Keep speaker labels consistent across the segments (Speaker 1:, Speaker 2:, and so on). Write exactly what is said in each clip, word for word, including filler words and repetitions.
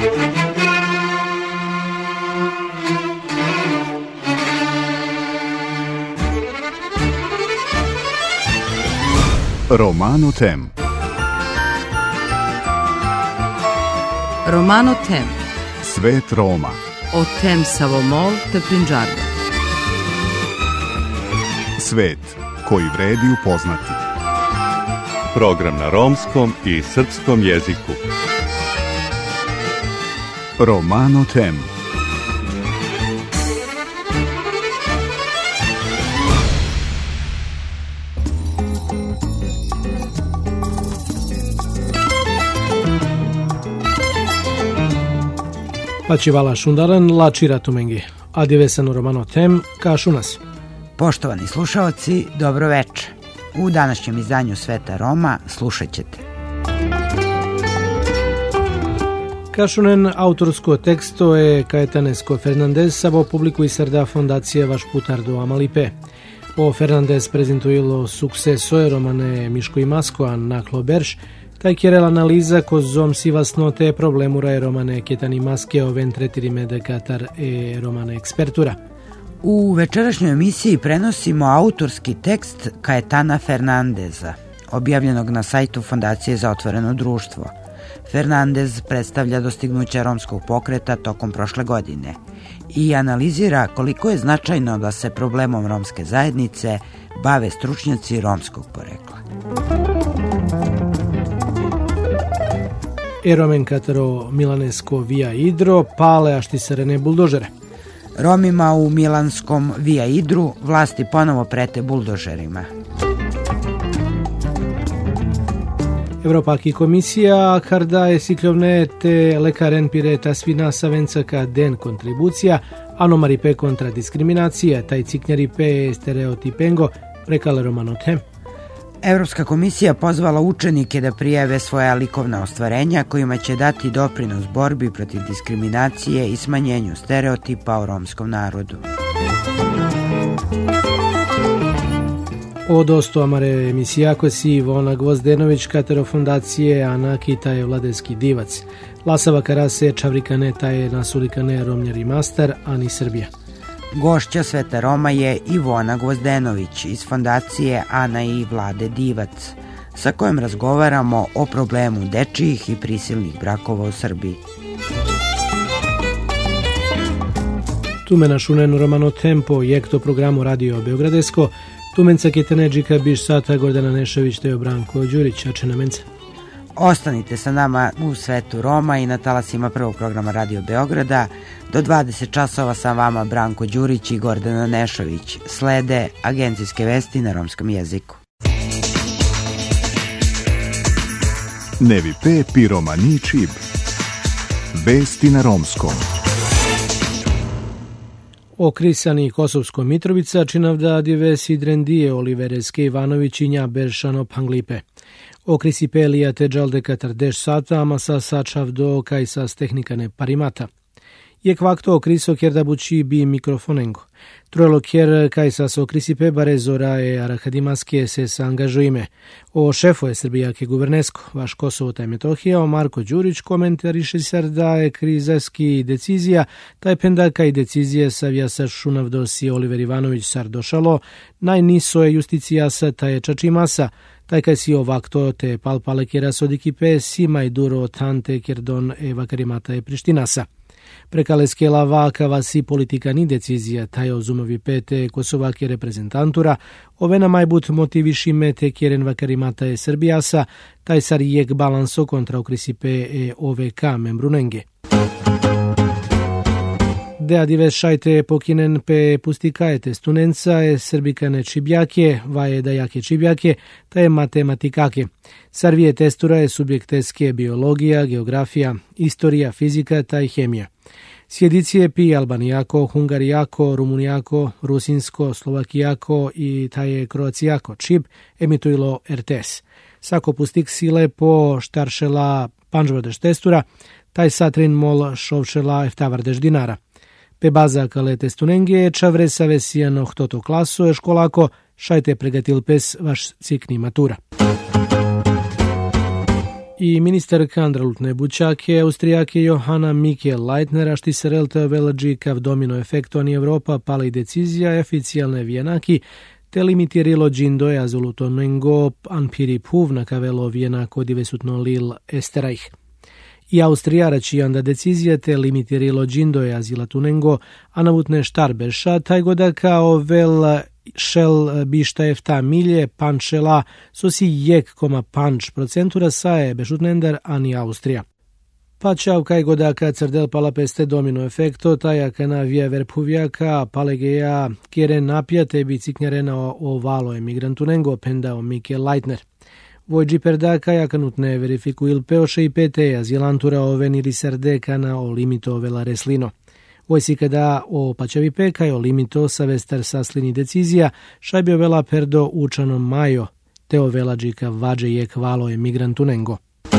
Speaker 1: Romano Tem.
Speaker 2: Romano Tem.
Speaker 1: Svet Roma.
Speaker 2: O tem Savomol te Prinđarda.
Speaker 1: Svet koji vredi upoznati.
Speaker 3: Program na romskom i srpskom jeziku.
Speaker 1: Romano Tem.
Speaker 4: Pačivala šundaran, lačira tumengi. Adivesano Romano Tem, kašu nas.
Speaker 5: Poštovani slušaoci, dobro veče. U današnjem izdanju Sveta Roma slušat ćete.
Speaker 4: Kašunen autorsko teksto je Caetanesco Fernandez savo publiku i srda fondacije Vaš putar do Amalipe. O Fernandez prezentuilo sukseso je romane Miško i Masko, a naklo berš, taj kjerel analiza kozom si vasnote problemura e romane Ketani Maske o ventretirime de Katar e romane ekspertura.
Speaker 5: U večerašnjoj emisiji prenosimo autorski tekst Caetana Fernandeza, objavljenog na sajtu Fondacije za otvoreno društvo. Fernandez predstavlja dostignuća romskog pokreta tokom prošle godine i analizira koliko je značajno da se problemom romske zajednice bave stručnjaci romskog porekla.
Speaker 4: Eromen katero milanesko via idro pale aštisarene buldožere.
Speaker 5: Romima u milanskom Via Idru vlasti ponovo prete buldožerima.
Speaker 4: Evropaki komisija karda je siklovne te lekaren pireta svina savencaka den kontribucija, anomaripe kontra diskriminacija, taj ciknjaripe stereotipengo, rekale Romano Tem.
Speaker 5: Evropska komisija pozvala učenike da prijave svoja likovna ostvarenja kojima će dati doprinos borbi protiv diskriminacije i smanjenju stereotipa o romskom narodu.
Speaker 4: Od osto amare emisijako si Ivona Gvozdenović, katero fondacije Ana Kita je vladeski divac. Lasava Karase Čavrikane taje nasulikane Romnjari master, Ani Srbija.
Speaker 5: Gošća Sveta Roma je Ivona Gvozdenović iz fondacije Ana i Vlade Divac, sa kojom razgovaramo o problemu dečijih i prisilnih brakova u Srbiji.
Speaker 4: Tume našunen Romano Tempo, jekto programu Radio Beogradesko, tumenca ketenedžika biš sata Gordana Nešević te Branko Đurić, ačena menca.
Speaker 5: Ostanite sa nama u Svetu Roma i na talasima prvog programa Radio Beograda. Do dvadeset časova sa vama Branko Đurić i Gordana Nešović. Slede agencijske vesti na romskom jeziku.
Speaker 1: Nevi pe piromani čib. Vesti na romskom.
Speaker 4: Okrisani Kosovsko Mitrovica činavda dives idrendije Olivereske Ivanović i nja Beršano Panglipe. Okrisi pelija te džalde katardeš sata, ama sa sačav do kaj sa tehnikane parimata. Je kvakto okriso kjer da buči bi mikrofonengo. Trojelo kjer kaj sa so okrisipe bare zora e arakadimaske se sa angažujime. O šefo je Srbijake guvernesko, vaš Kosovo taj Metohija, o Marko Đurić komentariše ser da je krizaski decizija, taj pendaka i decizije sa vjasa šunavdosi Oliver Ivanović sar došalo, najniso je justicija sa taj čačimasa, taj kaj si ovakto te palpale kjera sodikipe sima i duro tante kjerdon e vakarimata je Prištinasa. Prekaleske lava kava si politika ni decizija, taj ozumovi pete kosovake reprezentantura, ovena majbut motivišime te kjeren vakarimata je Srbijasa, taj sar jek balanso kontra okrisipe e O V K membrunenge. Dea dives šajte pokinen pe pustikajete stunenca e srbikane čibjake, vaje da jake čibjake, ta je matematikake. Sarvije testura je subjekteske biologija, geografija, istorija, fizika, ta i hemija. Sjedicije pi albanijako, hungarijako, rumunijako, rusinsko, slovakijako i ta je kroacijako čib emitujilo R T S. Sako pustik sile po štaršela panžvardeš testura, taj satrin mol šovšela eftavardeš dinara. Pe baza kale testunenge čavre sa vesijano htoto klaso je školako šajte pregatil pes vaš cikni matura. I ministerka Andralutne Bučake, Austrijake Johana Mike Leitnera, šti se relte veladžika v domino efektu ani Evropa pala i decizija oficijalne vienaki, te limitirilo džindoje azulutonengo anpiri puvna kavelo vienako divesutno lil esterajh. I Austrijara čijanda decizija te limitirilo džindoje azilatunengo anavutne štarberša, taj goda kao vel šel bišta efta milje pančela sosi jek koma panč procentura sae bešutnendar ani Austrija. Pa čav kaj godaka crdel pala peste domino efekto, tajaka na vija verpuvjaka, palegeja kjere napjate biciknjarena o valo emigrantunengo pendao Mike Leitner. Vojđi perdaka jakanutne verifiku il peoše i pete azilantura ovenili serdeka na o limito vela reslino. Vojsi kada o pačavi pekaj o limito sa vestar saslini decizija šajbio vela perdo učanom majo, te o vela džika vađe je kvalo emigrantunengo.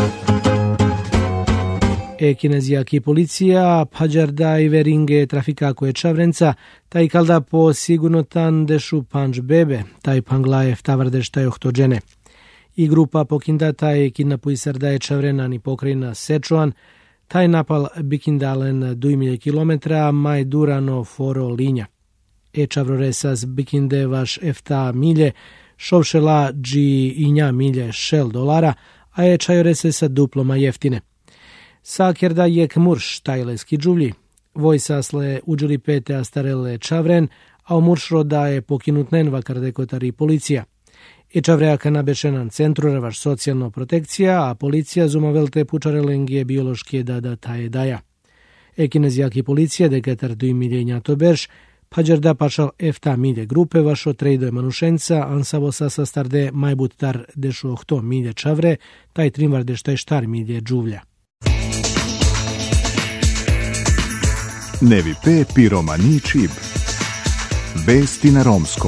Speaker 4: E kinezijaki policija pađarda i veringe trafikako je čavrenca, taj kalda po sigurno tan dešu panč bebe, taj panglajev tavarde šta je ohtođene. I grupa pokinda taj kidnapu i sarda je čavrena ni pokrajina Sečuan, taj napal bikindalen dujmilje kilometra maj durano foro linja. E čavroresas bikinde vaš efta milje, šovšela dži inja milje šel dolara, a je čajorese sa duploma jeftine. Sakjerda jek murš tajleski džuvlji. Vojsasle uđeli pete astarele čavren, a u muršroda je pokinutnen vakardekotari policija. I čavreaka nabešenan centru revaš socijalno protekcija, a policija zumavelte pučarelengije biološke dada taje daja. E kinezijaki policija deketar duj miljenja to berš, pađerda pašal efta milje grupe vašo trejdo manušenca, ansavo sasa starde majbut tar dešu ohto milje čavre, taj trimvarde štaj štar milje džuvlja.
Speaker 1: Nevi pe piromani čib. Vesti na romskom.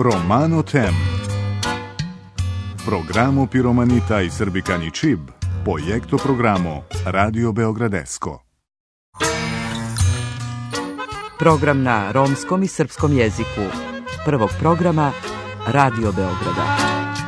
Speaker 1: Romano Tem. Programo Piromanita i Srbikani Čib, projekto programo Radio Beogradesko.
Speaker 2: Program na romskom i srpskom jeziku. Prvog programa Radio Beograda.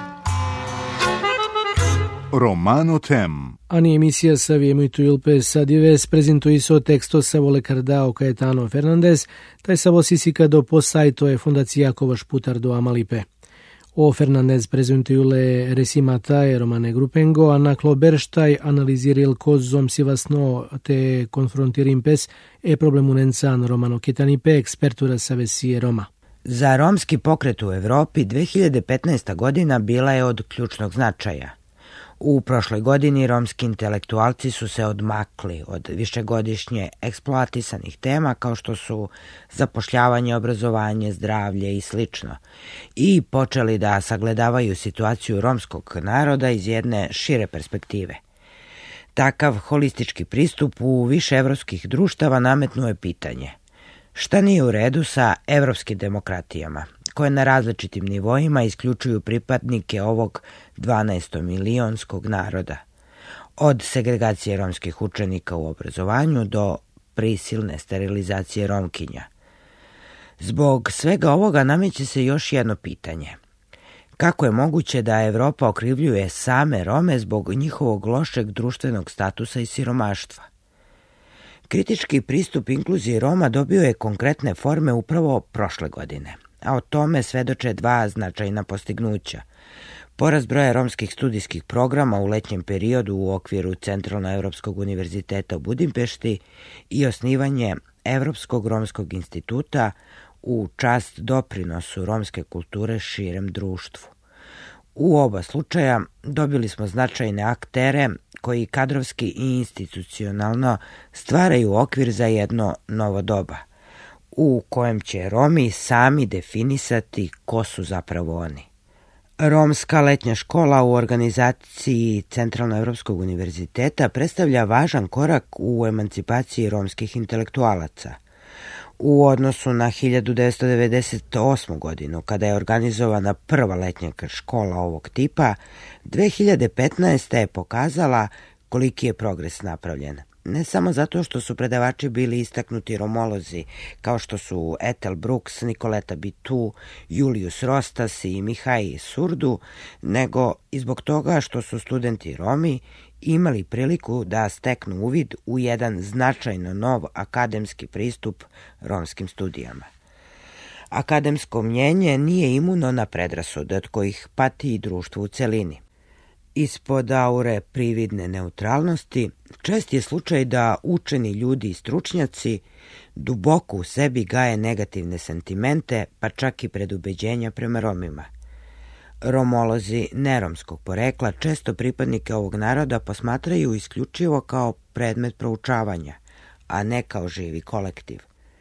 Speaker 1: Romano Tem.
Speaker 4: Ani emisija sa Viemuitu Ilpe Sadives prezentuje so teksto sa vole Cardao Caetano Fernandez, taj sa vosisika do po sajto e Fundacija Jakovaš Putar do Amalipe. O Fernandez prezentujule resimata e romane grupengo, a na kloberštaj analiziril kozom sivasno te konfrontirimpes e problemunencan romano kitanipe ekspertura sa vesije Roma.
Speaker 5: Za romski pokret u Evropi dve hiljade petnaesta godina bila je od ključnog značaja. U prošloj godini romski intelektualci su se odmakli od višegodišnje eksploatisanih tema kao što su zapošljavanje, obrazovanje, zdravlje i slično i počeli da sagledavaju situaciju romskog naroda iz jedne šire perspektive. Takav holistički pristup u više evropskih društava nametnuo je pitanje: šta nije u redu sa evropskim demokratijama, koje na različitim nivoima isključuju pripadnike ovog dvanaestomilionskog naroda, od segregacije romskih učenika u obrazovanju do prisilne sterilizacije Romkinja. Zbog svega ovoga nameće se još jedno pitanje. Kako je moguće da Evropa okrivljuje same Rome zbog njihovog lošeg društvenog statusa i siromaštva? Kritički pristup inkluziji Roma dobio je konkretne forme upravo prošle godine, a o tome svedoče dva značajna postignuća. Porast broja romskih studijskih programa u letnjem periodu u okviru Centralnoevropskog univerziteta u Budimpešti i osnivanje Evropskog romskog instituta u čast doprinosu romske kulture širem društvu. U oba slučaja dobili smo značajne aktere koji kadrovski i institucionalno stvaraju okvir za jedno novo doba, u kojem će Romi sami definisati ko su zapravo oni. Romska letnja škola u organizaciji Centralnoevropskog univerziteta predstavlja važan korak u emancipaciji romskih intelektualaca. U odnosu na hiljadu devetsto devedeset osmu. godinu, kada je organizovana prva letnja škola ovog tipa, dve hiljade petnaeste. je pokazala koliki je progres napravljen. Ne samo zato što su predavači bili istaknuti romolozi, kao što su Ethel Brooks, Nicoleta Bitu, Julius Rostas i Mihai Surdu, nego i zbog toga što su studenti Romi imali priliku da steknu uvid u jedan značajno nov akademski pristup romskim studijama. Akademsko mnjenje nije imuno na predrasude od kojih pati i društvo u celini. Ispod aure prividne neutralnosti čest je slučaj da učeni ljudi i stručnjaci duboko u sebi gaje negativne sentimente, pa čak i predubeđenja prema Romima. Romolozi neromskog porekla često pripadnike ovog naroda posmatraju isključivo kao predmet proučavanja, a ne kao živi kolektiv.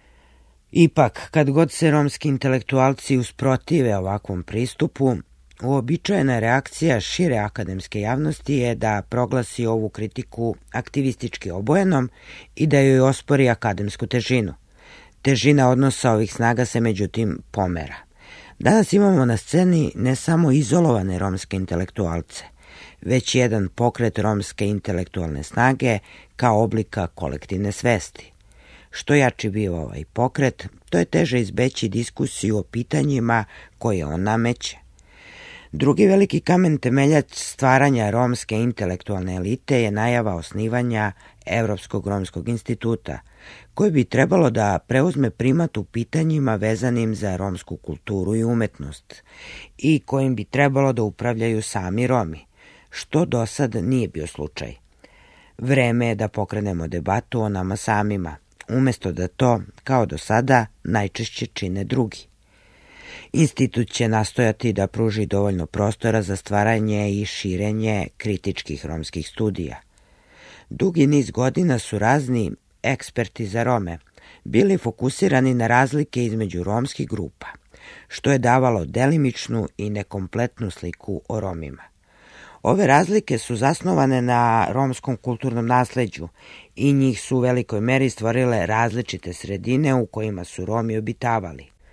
Speaker 5: Ipak, kad god se romski intelektualci usprotive ovakvom pristupu, uobičajena reakcija šire akademske javnosti je da proglasi ovu kritiku aktivistički obojenom i da joj ospori akademsku težinu. Težina odnosa ovih snaga se međutim pomera. Danas imamo na sceni ne samo izolovane romske intelektualce, već jedan pokret romske intelektualne snage kao oblika kolektivne svesti. Što jači bio ovaj pokret, to je teže izbeći diskusiju o pitanjima koje on nameće. Drugi veliki kamen temeljac stvaranja romske intelektualne elite je najava osnivanja Evropskog romskog instituta, koji bi trebalo da preuzme primat u pitanjima vezanim za romsku kulturu i umetnost i kojim bi trebalo da upravljaju sami Romi, što do sad nije bio slučaj. Vreme je da pokrenemo debatu o nama samima, umjesto da to, kao do sada, najčešće čine drugi. Institut će nastojati da pruži dovoljno prostora za stvaranje i širenje kritičkih romskih studija. Dugi niz godina su razni eksperti za Rome bili fokusirani na razlike između romskih grupa, što je davalo delimičnu i nekompletnu sliku o Romima. Ove razlike su zasnovane na romskom kulturnom nasleđu i njih su u velikoj meri stvorile različite sredine u kojima su Romi obitavali.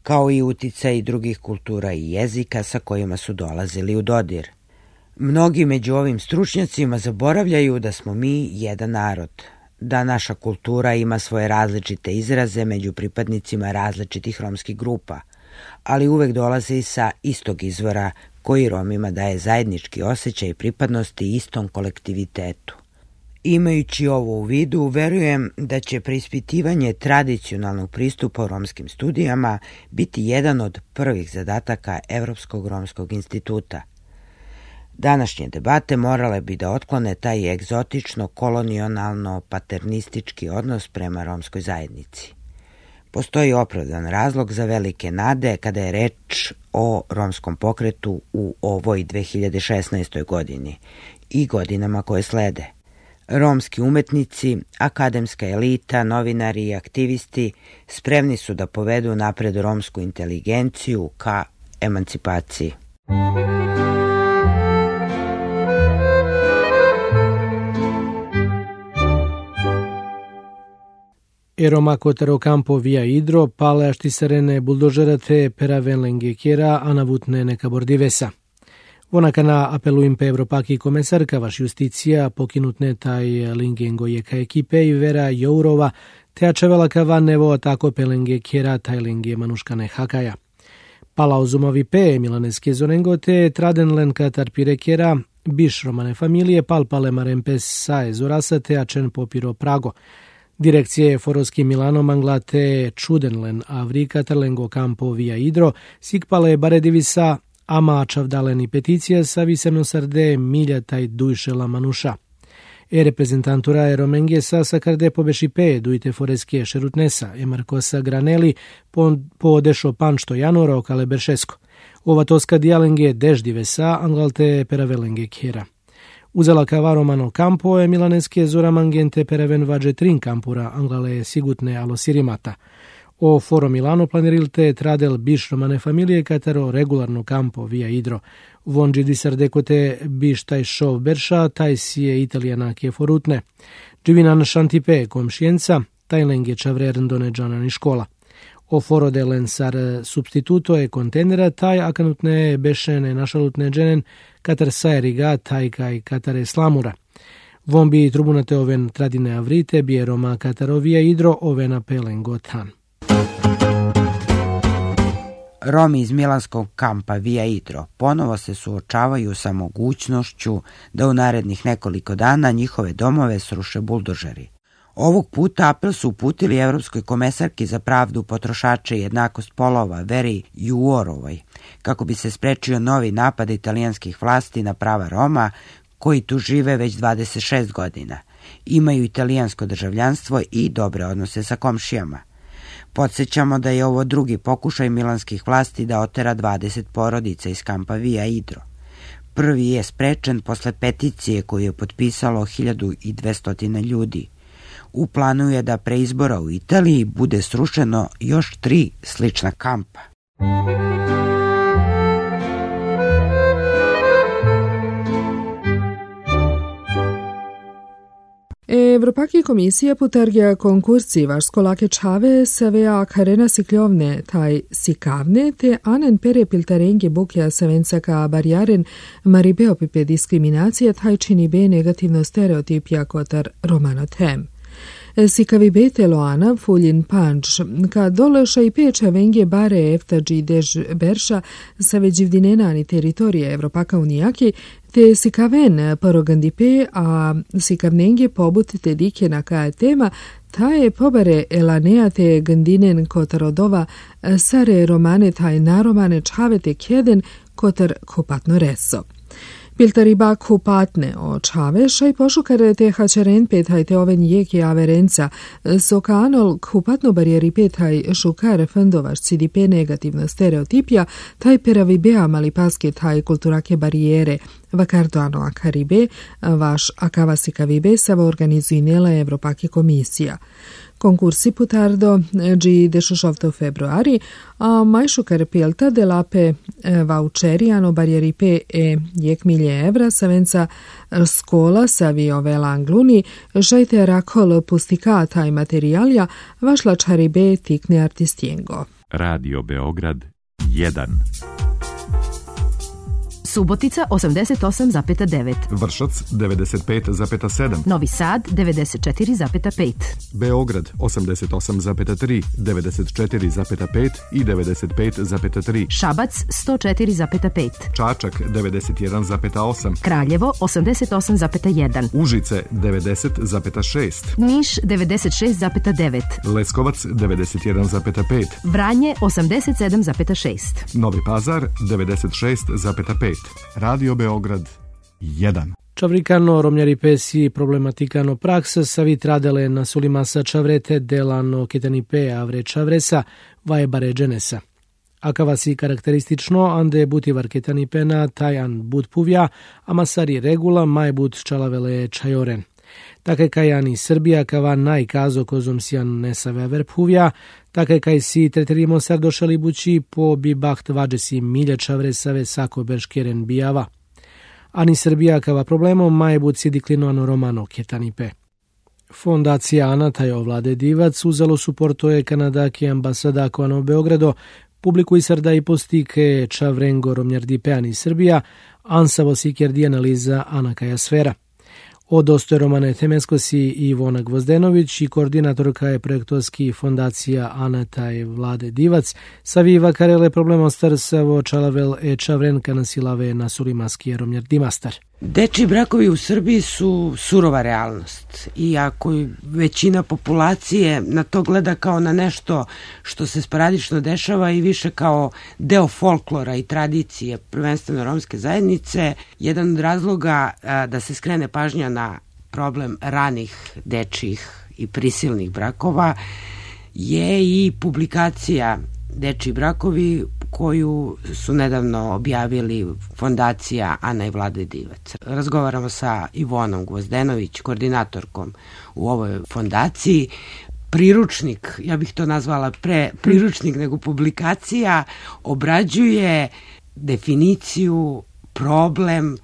Speaker 5: kao i uticaj drugih kultura i jezika sa kojima su dolazili u dodir. Mnogi među ovim stručnjacima zaboravljaju da smo mi jedan narod, da naša kultura ima svoje različite izraze među pripadnicima različitih romskih grupa, ali uvek dolaze i sa istog izvora koji Romima daje zajednički osjećaj pripadnosti istom kolektivitetu. Imajući ovo u vidu, verujem da će preispitivanje tradicionalnog pristupa u romskim studijama biti jedan od prvih zadataka Evropskog romskog instituta. Današnje debate morale bi da otklone taj egzotično, kolonijalno, paternistički odnos prema romskoj zajednici. Postoji opravdan razlog za velike nade kada je reč o romskom pokretu u ovoj dve hiljade šesnaestoj godini i godinama koje slede. Romski umetnici, akademska elita, novinari i aktivisti spremni su da povedu napred romsku inteligenciju ka emancipaciji.
Speaker 4: Eroma kotero campo via Idro, pale aștiserene buldožerate peravenlenge kjera, a navutne neka bordivesa. Vonakana apeluim pe Evropaki komesar ka vaš justicija pokinutne taj lingengo je ka ekipe i vera Jourova, te ačevela ka van nevo tako pelenge kjera taj linge manuškane hakaja. Pala uzumovi pe milaneske zonengo te tradenlen ka tarpire kjera, biš romane familije pal pale marempes sa ezorasa te ačen popiro Prago. Direkcije Foroski Milano manglate čudenlen avri katerlengo campo via Idro, sikpale baredivisa ama čavdaleni peticija sa viseno sarde miljataj dujšela manuša. E reprezentantura Romenge sa sakarde pobeši pe dujte foreske šerutnesa, e Marcosa Graneli po, po dešo panšto janoro kale beršesko. Ova toska dialenge deždivesa anglalte peravelenge kjera. Uzela cava romano campo e milaneske zora mangente pereven vađe trin campura anglale sigutne alo sirimata. O foro Milano planerilte tradel biš romane familije katero regularno campo via Idro. Vonđi di sardekote biš taj šov berša, taj sije italijana kje forutne. Dživinan šantipe komšijenca, taj lenge čavrer done džanani škola. O foro de lensar substituto e kontenera, taj akanutne bešene našalutne dženen, katar sajeriga, taj kaj katare slamura. Von bi trubunate oven tradine avrite, bije Roma katarovija Idro, ovena pelen gotan.
Speaker 5: Romi iz milanskog kampa via Idro ponovo se suočavaju sa mogućnošću da u narednih nekoliko dana njihove domove sruše buldožeri. Ovog puta apel su uputili Evropskoj komesarki za pravdu, potrošače i jednakost polova Veri Jourovoj, kako bi se sprečio novi napad italijanskih vlasti na prava Roma koji tu žive već dvadeset šest godina. Imaju italijansko državljanstvo i dobre odnose sa komšijama. Podsjećamo da je ovo drugi pokušaj milanskih vlasti da otera dvadeset porodica iz kampa via Idro. Prvi je sprečen posle peticije koju je potpisalo hiljadu dvesta ljudi. U planu je da pre izbora u Italiji bude srušeno još tri slična kampa.
Speaker 6: Evropaki komisija putargja konkursi vaš skolake čave savea karena sikljovne taj sikavne te anen pere piltarenge bukja savencaka barjaren maribeo pipe diskriminacija taj čini be negativno stereotipja kotar romano tem. Sikavi bete loana fuljin panč, ka doleša i peče venge bare eftađi dež berša sa veđivdinenani teritorije Evropaka unijaki, te sikaven parogandipe, a sikavnenge pobutite dike na kaja tema, ta je pobare elanea te gandinen kotar odova sare romane taj naromane čavete kjeden kotar kopatno reso. Piltariba kupatne o čaveša i pošukare te hačeren petaj te oven jeki averenca, sokanol kupatno barijeri petaj šukare fandovaš cidipe negativna stereotipja, taj peravi bea malipaske taj kulturake barijere, vakardo ano akaribe, vaš akavasikavibe sava organizuinela Evropake komisija. Konkursi putardo gi dešošovto februari, a majšukar pilta delape voucheriano barjeripe e jek milje evra savenca skola savi ovela angluni, žajte rakol pustika taj materialja, vašla čaribe tikne artistiengo.
Speaker 1: Radio Beograd jedan.
Speaker 7: Subotica osamdeset osam zarez devet.
Speaker 8: Vršac devedeset pet zarez sedam.
Speaker 7: Novi Sad devedeset četiri zarez pet.
Speaker 8: Beograd osamdeset osam zarez tri, devedeset četiri zarez pet i devedeset pet zarez tri.
Speaker 7: Šabac sto četiri zarez pet.
Speaker 8: Čačak devedeset jedan zarez osam.
Speaker 7: Kraljevo osamdeset osam zarez jedan.
Speaker 8: Užice devedeset zarez šest.
Speaker 7: Niš devedeset šest zarez devet.
Speaker 8: Leskovac devedeset jedan zarez pet.
Speaker 7: Vranje osamdeset sedam zarez šest.
Speaker 8: Novi Pazar devedeset šest zarez pet. Radio Beograd jedan.
Speaker 4: Čavrikano, romljari pesi, problematikano praksa, savit radele na sulimasa čavrete, delano ketanipe avre čavresa, vaje bare dženesa. Akavasi karakteristično, ande butivar ketanipena, tajan but puvja, amasari regula, maj but čalavele čajoren. Take kaj ani Srbija kava najkazo kozom sijan nesave ver puvja, take kaj si treterimo sardošali bući po bi baht vađe si milje čavresave sako berškeren bijava. Ani Srbija kava problemo maj but si diklinoano romano ketanipe. Fondacija Ana taj ovlade divac uzalo suportoje kanadaki ambasada koano Beogrado, publiku i sarda i postike čavrengo romljardipe ani Srbija, ansavo si kerdi analiza Anakaja sfera. Odostoje Romane Temeskosi i Ivona Gvozdenović i koordinatorka je projektovski fondacija Anataj Vlade Divac, saviva karele problema starsavo čalavel e čavrenka nasilave na sulimaski romljar dimastar.
Speaker 5: Dečiji brakovi u Srbiji su surova realnost, iako većina populacije na to gleda kao na nešto što se sporadično dešava i više kao deo folklora i tradicije, prvenstveno romske zajednice. Jedan od razloga a, da se skrene pažnja na problem ranih dečijih i prisilnih brakova je i publikacija Dečiji brakovi koju su nedavno objavili fondacija Ana i Vlade Divac. Razgovaramo sa Ivonom Gvozdenović, koordinatorkom u ovoj fondaciji. Priručnik, ja bih to nazvala pre priručnik nego publikacija, obrađuje definiciju, problem,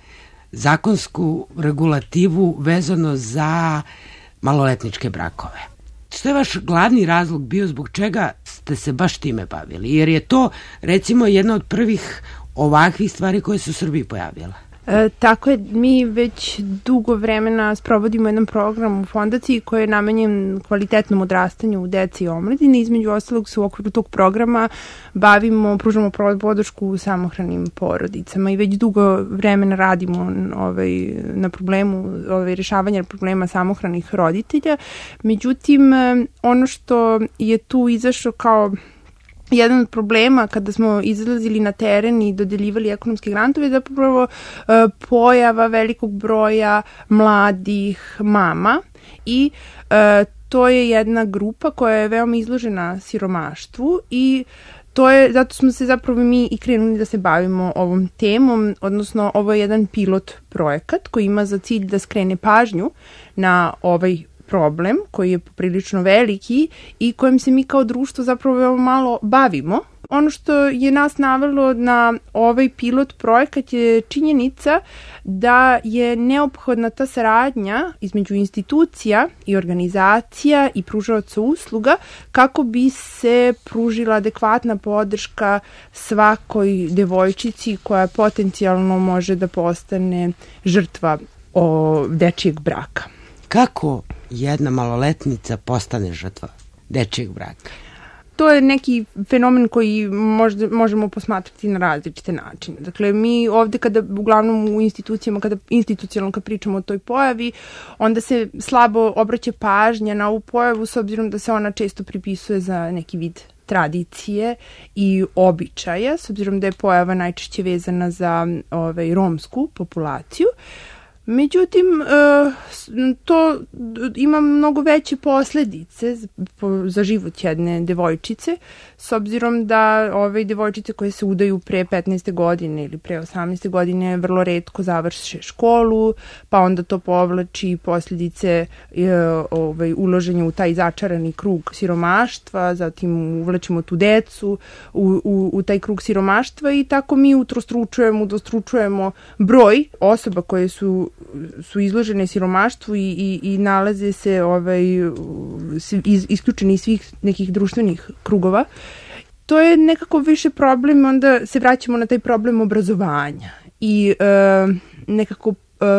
Speaker 5: zakonsku regulativu vezano za maloletničke brakove. Što je vaš glavni razlog bio zbog čega ste se baš time bavili? Jer je to, recimo, jedna od prvih ovakvih stvari koje su u Srbiji pojavile.
Speaker 9: E, tako je, mi već dugo vremena sprovodimo jedan program u fondaciji koji je namenjen kvalitetnom odrastanju u deci i omladini. Između ostalog se u okviru tog programa bavimo, pružamo podršku samohranim porodicama i već dugo vremena radimo ovaj, na problemu ovaj, rešavanja problema samohranih roditelja. Međutim, ono što je tu izašlo kao jedan od problema kada smo izlazili na teren i dodeljivali ekonomske grantove je zapravo uh, pojava velikog broja mladih mama i uh, to je jedna grupa koja je veoma izložena siromaštvu i to je, zato smo se zapravo mi i krenuli da se bavimo ovom temom, odnosno ovo je jedan pilot projekat koji ima za cilj da skrene pažnju na ovaj problem koji je poprilično veliki i kojim se mi kao društvo zapravo veoma malo bavimo. Ono što je nas navelo na ovaj pilot projekat je činjenica da je neophodna ta saradnja između institucija i organizacija i pružaoca usluga kako bi se pružila adekvatna podrška svakoj devojčici koja potencijalno može da postane žrtva o dečijeg braka.
Speaker 5: Kako jedna maloletnica postane žrtva dečijeg braka?
Speaker 9: To je neki fenomen koji možda, možemo posmatrati na različite načine. Dakle, mi ovde kada, uglavnom u institucijama, kada institucionalno kad pričamo o toj pojavi, onda se slabo obraća pažnja na ovu pojavu s obzirom da se ona često pripisuje za neki vid tradicije i običaja, s obzirom da je pojava najčešće vezana za ovaj, romsku populaciju. Međutim, to ima mnogo veće posledice za život jedne devojčice, s obzirom da ove devojčice koje se udaju pre petnaeste godine ili pre osamnaeste godine vrlo retko završe školu, pa onda to povlači posljedice ovaj, uloženja u taj začarani krug siromaštva, zatim uvlačimo tu decu u, u, u taj krug siromaštva i tako mi utrostručujemo, udostručujemo broj osoba koje su su izložene siromaštvu i, i, i nalaze se ovaj, iz, isključeni iz svih nekih društvenih krugova to je nekako više problem, onda se vraćamo na taj problem obrazovanja i e, nekako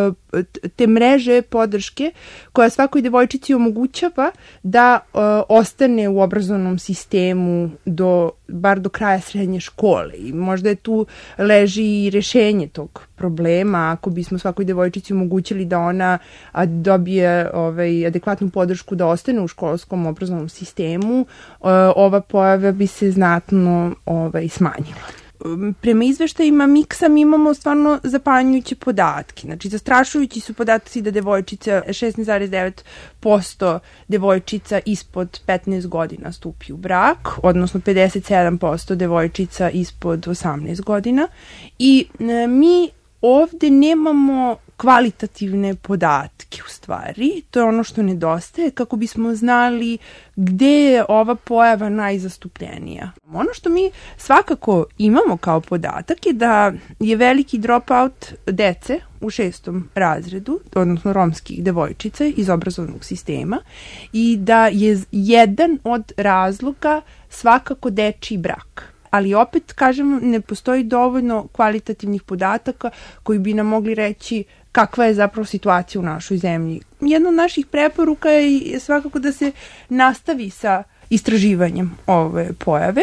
Speaker 9: te mreže podrške koja svakoj devojčici omogućava da uh, ostane u obrazovnom sistemu do, bar do kraja srednje škole i možda je tu leži i rešenje tog problema ako bismo svakoj devojčici omogućili da ona a, dobije ovaj, adekvatnu podršku da ostane u školskom obrazovnom sistemu, uh, ova pojava bi se znatno ovaj, smanjila. Prema izveštajima miksa mi imamo stvarno zapanjujuće podatke. Znači, zastrašujući su podaci da devojčica, šesnaest zarez devet posto devojčica ispod petnaest godina stupi u brak, odnosno pedeset sedam posto devojčica ispod osamnaest godina. I e, mi ovde nemamo kvalitativne podatke u stvari, to je ono što nedostaje kako bismo znali gde je ova pojava najzastupljenija. Ono što mi svakako imamo kao podatak je da je veliki dropout dece u šestom razredu, odnosno romskih devojčica iz obrazovnog sistema i da je jedan od razloga svakako dečiji brak. Ali opet, kažem, ne postoji dovoljno kvalitativnih podataka koji bi nam mogli reći kakva je zapravo situacija u našoj zemlji. Jedna od naših preporuka je svakako da se nastavi sa istraživanjem ove pojave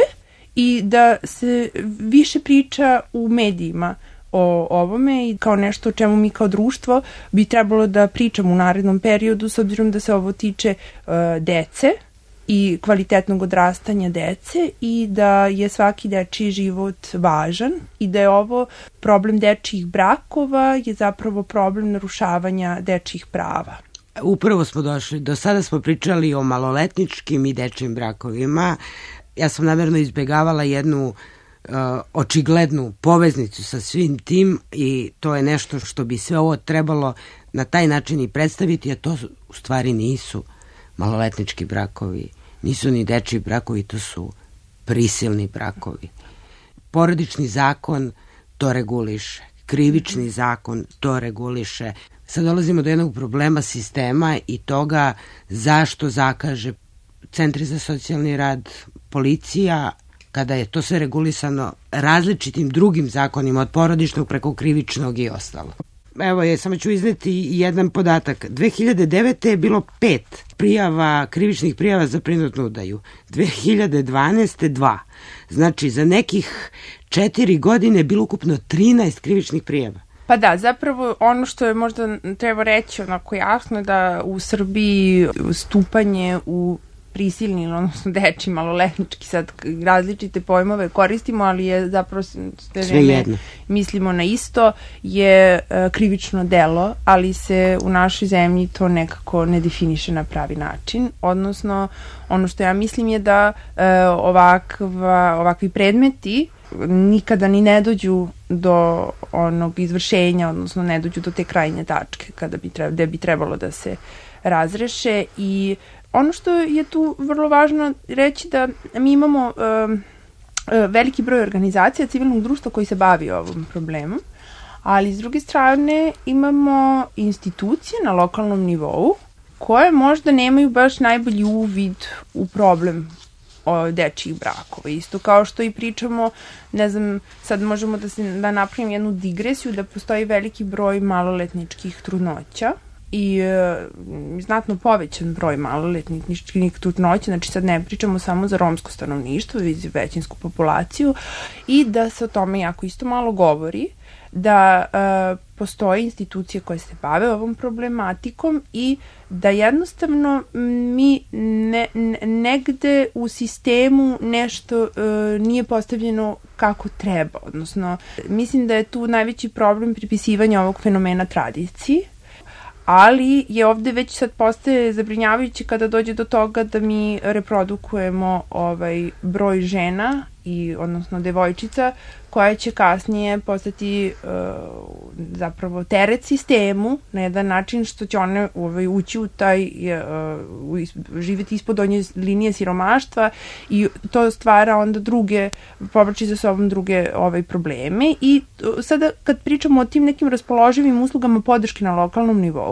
Speaker 9: i da se više priča u medijima o ovome i kao nešto o čemu mi kao društvo bi trebalo da pričamo u narednom periodu s obzirom da se ovo tiče uh, dece i kvalitetnog odrastanja dece i da je svaki dečiji život važan i da je ovo problem dečijih brakova je zapravo problem narušavanja dečijih prava.
Speaker 5: Upravo smo došli, do sada smo pričali o maloletničkim i dečijim brakovima. Ja sam namerno izbegavala jednu uh, očiglednu poveznicu sa svim tim i to je nešto što bi sve ovo trebalo na taj način i predstaviti, a to u stvari nisu maloletnički brakovi, nisu ni dečiji brakovi, to su prisilni brakovi. Porodični zakon to reguliše, krivični zakon to reguliše. Sad dolazimo do jednog problema sistema i toga zašto zakaže centri za socijalni rad, policija, kada je to sve regulisano različitim drugim zakonima od porodičnog preko krivičnog i ostalo. Evo je, samo ću izneti jedan podatak. dve hiljade devete. je bilo pet prijava, krivičnih prijava za prinudnu udaju. dve hiljade dvanaeste. dva. Znači, za nekih četiri godine je bilo ukupno trinaest krivičnih prijava.
Speaker 9: Pa da, zapravo ono što je možda treba reći onako jasno je da u Srbiji stupanje u prisilni, odnosno deči, maloletnički, sad različite pojmove koristimo, ali je zapravo sve vreme mislimo na isto, je uh, krivično delo, ali se u našoj zemlji to nekako ne definiše na pravi način, odnosno ono što ja mislim je da uh, ovakva, ovakvi predmeti nikada ni ne dođu do onog izvršenja, odnosno ne dođu do te krajnje tačke kada bi trebalo, gde bi trebalo da se razreše. I ono što je tu vrlo važno reći da mi imamo um, veliki broj organizacija civilnog društva koji se bavi ovom problemom, ali s druge strane imamo institucije na lokalnom nivou koje možda nemaju baš najbolji uvid u problem o dečijih brakova. Isto kao što i pričamo, ne znam, sad možemo da, se, da napravim jednu digresiju da postoji veliki broj maloletničkih trudnoća i e, znatno povećan broj maloletničkih trudnoća, znači sad ne pričamo samo za romsko stanovništvo, već za većinsku populaciju i da se o tome jako isto malo govori, da e, postoje institucije koje se bave ovom problematikom i da jednostavno mi ne, ne, negde u sistemu nešto e, nije postavljeno kako treba, odnosno mislim da je tu najveći problem pripisivanja ovog fenomena tradiciji, ali je ovde već sad postaje zabrinjavajuće kada dođe do toga da mi reprodukujemo ovaj broj žena i odnosno devojčica koja će kasnije postati uh, zapravo teret sistemu na jedan način što će one ovaj, ući u taj uh, živjeti ispod onje linije siromaštva i to stvara onda druge, povlači za sobom druge ovaj, probleme. I sada kad pričamo o tim nekim raspoloživim uslugama podrške na lokalnom nivou,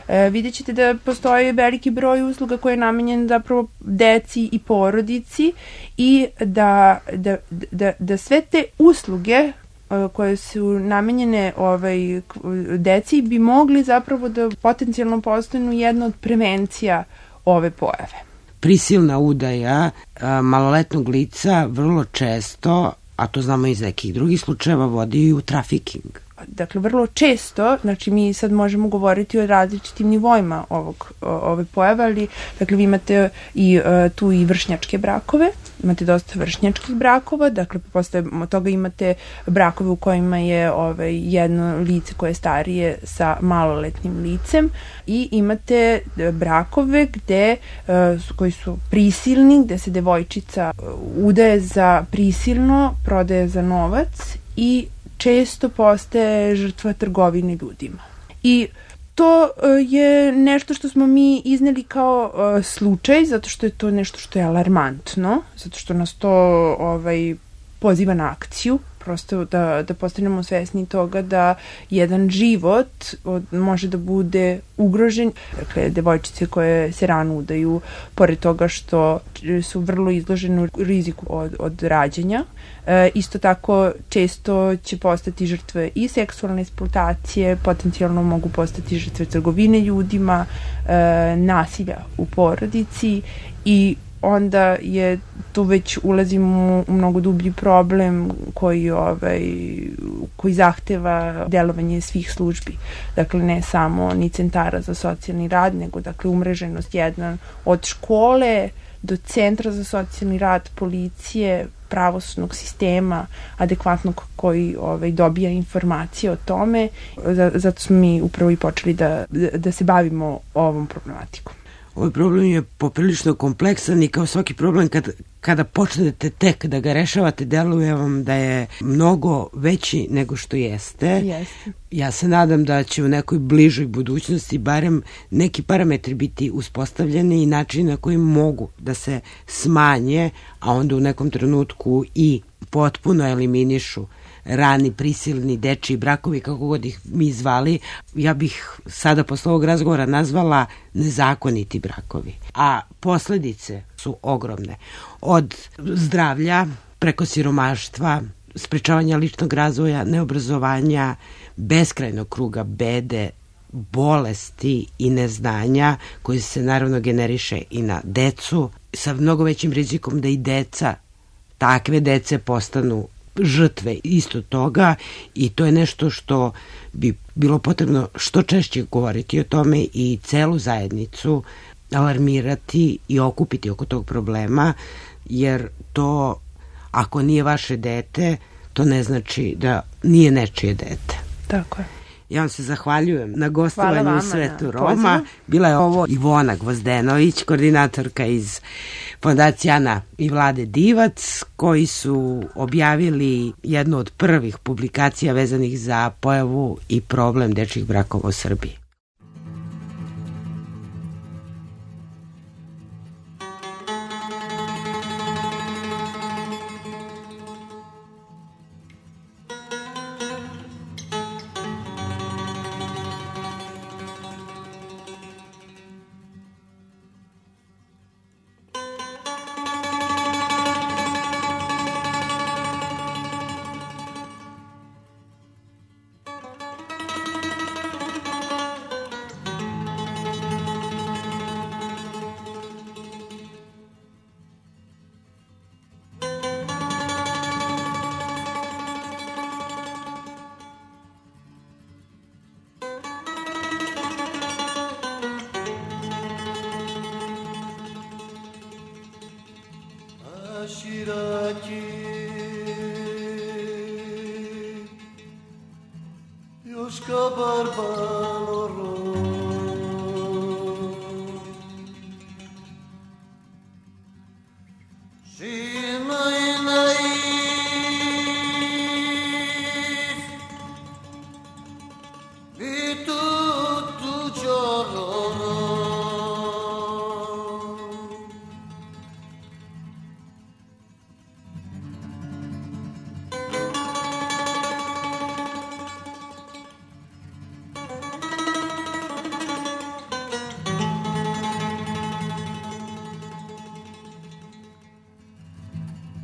Speaker 9: e, vidjet ćete da postoji veliki broj usluga koji je namenjen zapravo deci i porodici i da, da, da, da sve te usluge koje su namenjene ovaj, deci bi mogli zapravo da potencijalno postanu jedna od prevencija ove pojave.
Speaker 10: Prisilna udaja a, maloletnog lica vrlo često, a to znamo iz nekih drugih slučajeva, vodi i u trafiking.
Speaker 9: Dakle, vrlo često, znači mi sad možemo govoriti o različitim nivoima ovog, ove pojave, ali dakle vi imate i uh, tu i vršnjačke brakove, imate dosta vršnjačkih brakova, dakle posle toga imate brakove u kojima je ovaj, jedno lice koje je starije sa maloletnim licem i imate brakove gde, uh, koji su prisilni, gde se devojčica udaje za prisilno, prodaje za novac i često postaje žrtva trgovine ljudima. I to je nešto što smo mi izneli kao uh, slučaj, zato što je to nešto što je alarmantno, zato što nas to ovaj, poziva na akciju, prosto da, da postanemo svesni toga da jedan život od, može da bude ugrožen. Dakle, devojčice koje se rano udaju, pored toga što su vrlo izložene riziku od, od rađanja, e, isto tako često će postati žrtve i seksualne eksploatacije, potencijalno mogu postati žrtve trgovine ljudima, e, nasilja u porodici i onda je tu već ulazimo u mnogo dublji problem koji, ovaj, koji zahteva delovanje svih službi. Dakle, ne samo ni centara za socijalni rad, nego dakle umreženost jedan od škole do centra za socijalni rad, policije, pravosudnog sistema adekvatnog koji ovaj, dobija informacije o tome. Zato smo mi upravo i počeli da, da se bavimo ovom problematikom.
Speaker 10: Ovaj problem je poprilično kompleksan i kao svaki problem kad, kada počnete tek da ga rešavate, deluje vam da je mnogo veći nego što jeste.
Speaker 9: Jeste.
Speaker 10: Ja se nadam da će u nekoj bližoj budućnosti barem neki parametri biti uspostavljeni i način na koji mogu da se smanje, a onda u nekom trenutku i potpuno eliminišu rani, prisilni, dečiji brakovi, kako god ih mi zvali. Ja bih sada posle ovog razgovora nazvala nezakoniti brakovi. A posledice su ogromne. Od zdravlja, preko siromaštva, sprečavanja ličnog razvoja, neobrazovanja, beskrajnog kruga bede, bolesti i neznanja koji se naravno generiše i na decu, sa mnogo većim rizikom da i deca, takve dece postanu žrtve isto toga i to je nešto što bi bilo potrebno što češće govoriti o tome i celu zajednicu alarmirati i okupiti oko tog problema, jer to ako nije vaše dete, to ne znači da nije nečije dete.
Speaker 9: Tako je.
Speaker 10: Ja vam se zahvaljujem na gostovanju u Svetu Roma. Bila je ovo Ivona Gvozdenović, koordinatorka iz Fondacije Ana i Vlade Divac, koji su objavili jednu od prvih publikacija vezanih za pojavu i problem dečjih brakova u Srbiji.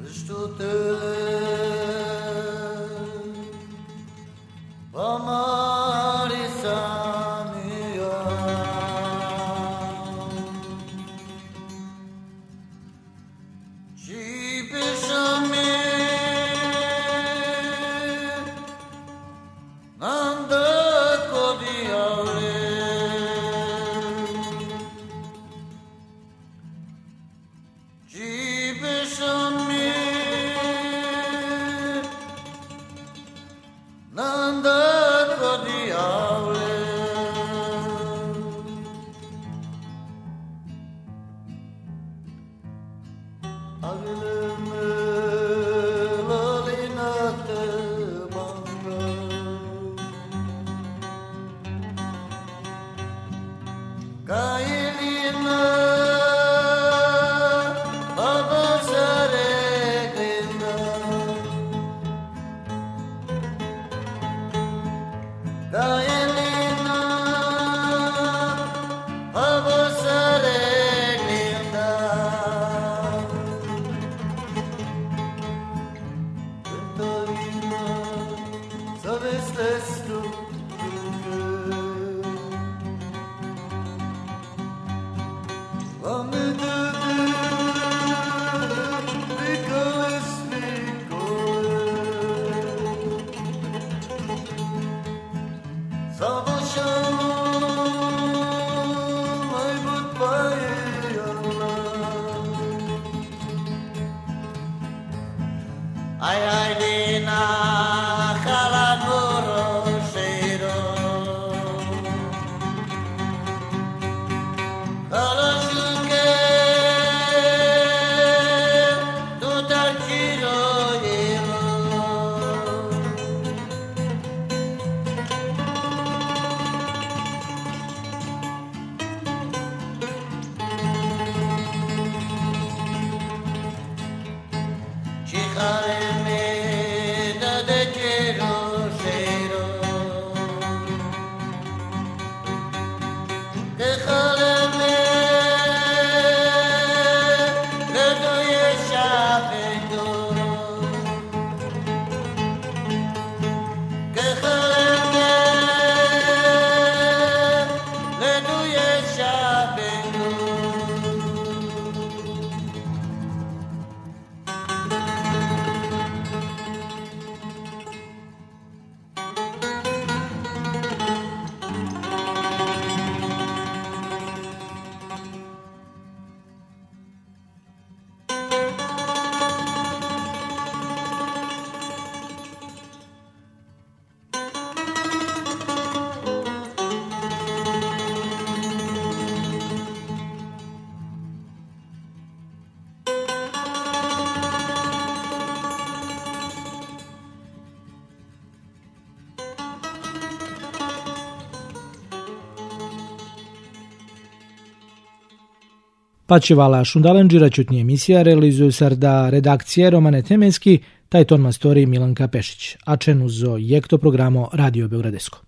Speaker 4: Pačivala Šundalanđira čutnije emisija realizuju sarda redakcije Romane Temenski, taj ton mastori Milanka Pešić, a čenu zo jekto programo Radio Beogradesko.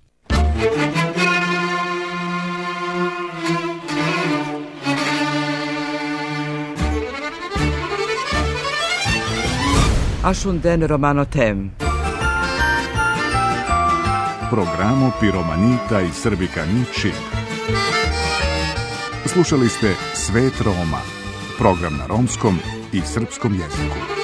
Speaker 2: Ashunden Romano Tem.
Speaker 1: Programo Piromanita i Srbikani Čib. Slušali ste Svet Roma, program na romskom i srpskom jeziku.